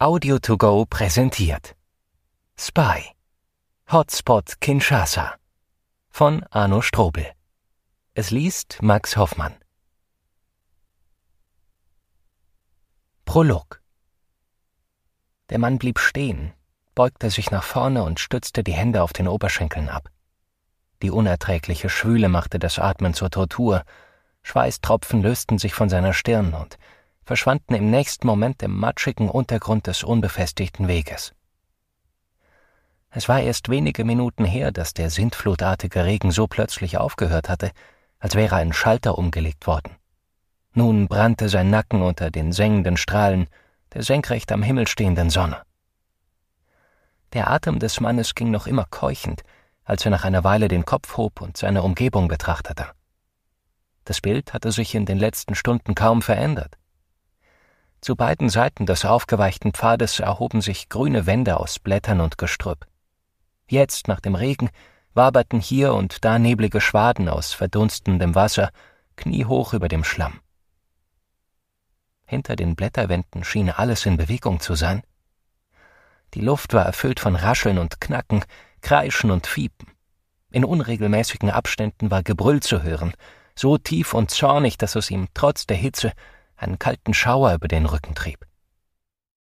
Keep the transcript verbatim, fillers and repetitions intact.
Audio to go präsentiert Spy Hotspot Kinshasa von Arno Strobel. Es liest Max Hoffmann. Prolog. Der Mann blieb stehen, beugte sich nach vorne und stützte die Hände auf den Oberschenkeln ab. Die unerträgliche Schwüle machte das Atmen zur Tortur. Schweißtropfen lösten sich von seiner Stirn und verschwanden im nächsten Moment im matschigen Untergrund des unbefestigten Weges. Es war erst wenige Minuten her, dass der sintflutartige Regen so plötzlich aufgehört hatte, als wäre ein Schalter umgelegt worden. Nun brannte sein Nacken unter den sengenden Strahlen der senkrecht am Himmel stehenden Sonne. Der Atem des Mannes ging noch immer keuchend, als er nach einer Weile den Kopf hob und seine Umgebung betrachtete. Das Bild hatte sich in den letzten Stunden kaum verändert. Zu beiden Seiten des aufgeweichten Pfades erhoben sich grüne Wände aus Blättern und Gestrüpp. Jetzt, nach dem Regen, waberten hier und da neblige Schwaden aus verdunstendem Wasser kniehoch über dem Schlamm. Hinter den Blätterwänden schien alles in Bewegung zu sein. Die Luft war erfüllt von Rascheln und Knacken, Kreischen und Fiepen. In unregelmäßigen Abständen war Gebrüll zu hören, so tief und zornig, dass es ihm trotz der Hitze einen kalten Schauer über den Rücken trieb.